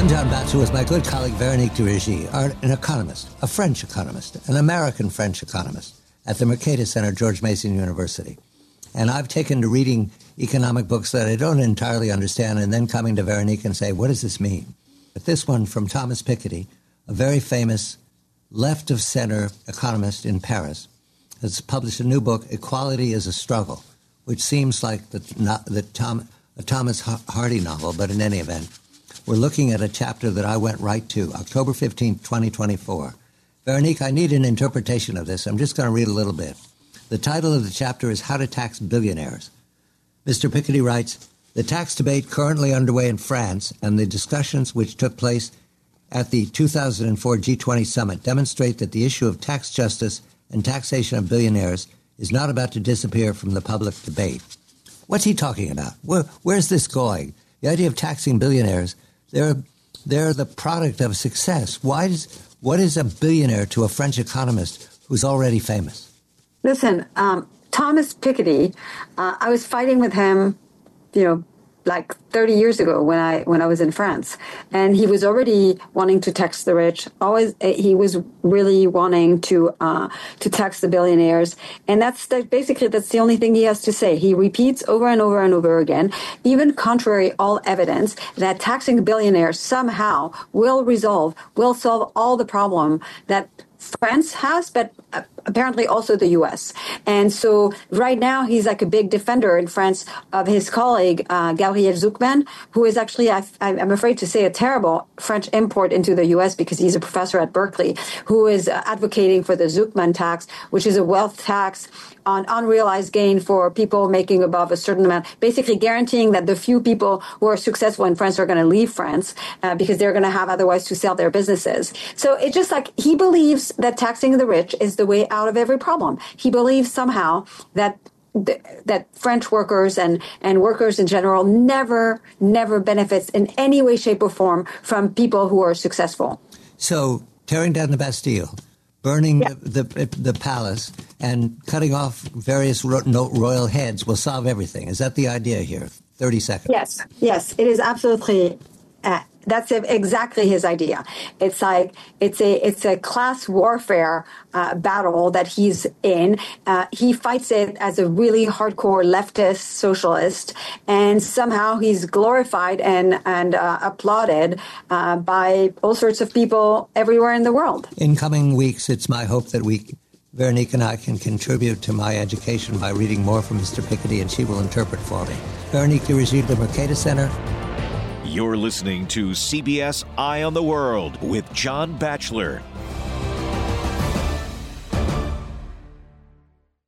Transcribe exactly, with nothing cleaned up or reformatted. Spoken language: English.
I'm John Batchelor with my good colleague Veronique de Rigy, an economist, a French economist, an American-French economist at the Mercatus Center, George Mason University. And I've taken to reading economic books that I don't entirely understand and then coming to Veronique and say, what does this mean? But this one from Thomas Piketty, a very famous left-of-center economist in Paris, has published a new book, Equality is a Struggle, which seems like the, not, the Tom, a Thomas Hardy novel, but in any event, we're looking at a chapter that I went right to, October fifteenth, twenty twenty-four. Veronique, I need an interpretation of this. I'm just going to read a little bit. The title of the chapter is How to Tax Billionaires. Mister Piketty writes, the tax debate currently underway in France and the discussions which took place at the two thousand four G twenty summit demonstrate that the issue of tax justice and taxation of billionaires is not about to disappear from the public debate. What's he talking about? Where, where's this going? The idea of taxing billionaires, they're, they're the product of success. Why does, what is a billionaire to a French economist who's already famous? Listen, um, Thomas Piketty, uh, I was fighting with him, you know, like thirty years ago when I when I was in France, and he was already wanting to tax the rich. Always, he was really wanting to uh, to tax the billionaires, and that's that basically that's the only thing he has to say. He repeats over and over and over again, even contrary all evidence, that taxing billionaires somehow will resolve, will solve all the problem that France has, but apparently also the U S. And so right now he's like a big defender in France of his colleague, uh, Gabriel Zucman, who is actually, I, I'm afraid to say, a terrible French import into the U S because he's a professor at Berkeley, who is advocating for the Zucman tax, which is a wealth tax on unrealized gain for people making above a certain amount, basically guaranteeing that the few people who are successful in France are going to leave France uh, because they're going to have otherwise to sell their businesses. So it's just like he believes that taxing the rich is the way out of every problem. He believes somehow that th- that French workers and, and workers in general never, never benefits in any way, shape, or form from people who are successful. So tearing down the Bastille, burning yeah. the, the the palace, and cutting off various ro- no, royal heads will solve everything. Is that the idea here? thirty seconds. Yes, yes, it is absolutely. Uh, that's exactly his idea. It's like it's a it's a class warfare uh, battle that he's in. Uh, he fights it as a really hardcore leftist socialist, and somehow he's glorified and and uh, applauded uh, by all sorts of people everywhere in the world. In coming weeks, it's my hope that we, Veronique and I, can contribute to my education by reading more from Mister Piketty, and she will interpret for me. Veronique de Rigy, the Mercatus Center. You're listening to C B S Eye on the World with John Batchelor.